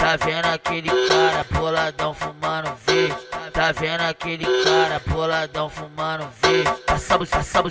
Tá vendo aquele cara boladão fumando verde? Tá vendo aquele cara boladão fumando verde? Sabe,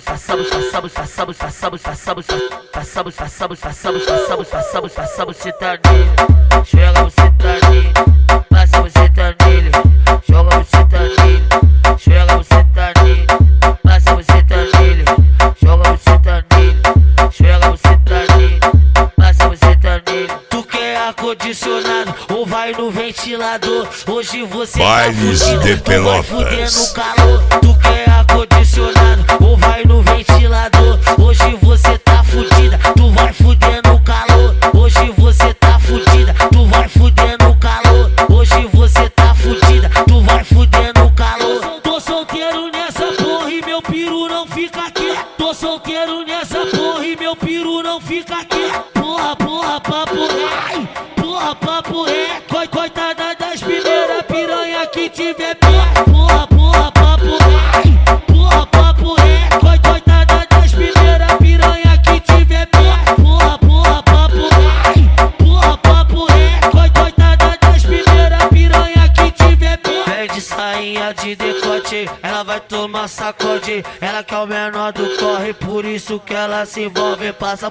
você tá nele, joga você tá nele, passa você tá nele, joga você tá nele, joga você tá nele, passa você tá nele, joga você tá nele, joga você tá nele, passa você tá nele. Tu quer ar-condicionado ou vai no ventilador? Hoje você Bailes tá de fudido, Pelotas. tu vai fuder no calor. Tu quer ar-condicionado ou vai no ventilador? Hoje você tá fudida, tu vai fuder no calor. Hoje você tá fudida, tu vai fuder no calor. Hoje você tá fudida, tu vai fuder no calor. Tô solteiro nessa porra e meu piru não fica aqui. Tô solteiro nessa porra e meu piru não fica aqui. Porra, papo ré, porra, papo ré. Coitada das primeiras piranha que tiver pé. Porra, papo ré, porra, papo ré. Coitada das primeiras piranha que tiver pé. Porra, papo ré, porra, papo ré. Coitada das primeiras piranha que tiver pé. Vem de sainha de decote, ela vai tomar sacode. Ela que é o menor do corre, por isso que ela se envolve. Passa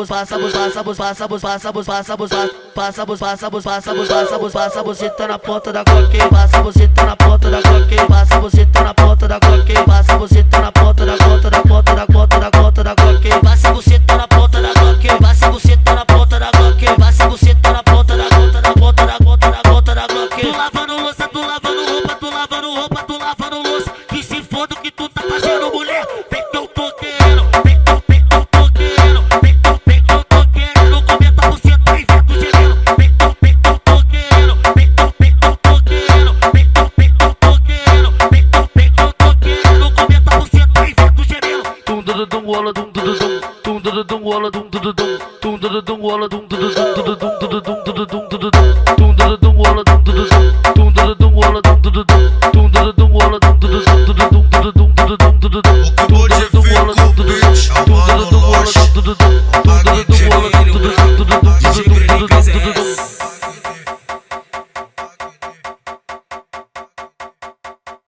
você tá na ponta da coque, passa você tá na ponta da coque, passa você tá na ponta da coque, passa você tá na ponta da ponta da ponta da ponta da ponta da coque, passa você tá na ponta da coque, passa você tá na ponta da coque, passa você tá na ponta da ponta da ponta da ponta da ponta da coque. Tu lavando louça, tu lavando roupa, tu lavando roupa, tu lavando louça. Que se foda o que tu tá fazendo, mulher. Vem que eu tô querendo, vem que eu tô querendo, vem que eu tô querendo. Comenta você tá invento gemendo. Vem que eu tô querendo, vem que eu tô querendo, vem que eu tô querendo, vem que eu tô querendo. Comenta você tá invento gemendo. Tum dudum ola dum dudum, tum dudum ola dum dudum, tum dudum ola dum dudum, dudum dudum dudum dudum, tum dudum ola dum dudum, tum dudum ola dum dudum, tum dudum ola dum dudum, dudum dudum dudum dudum, tum dudum ola dum dudum, tum dudum ola dum dudum.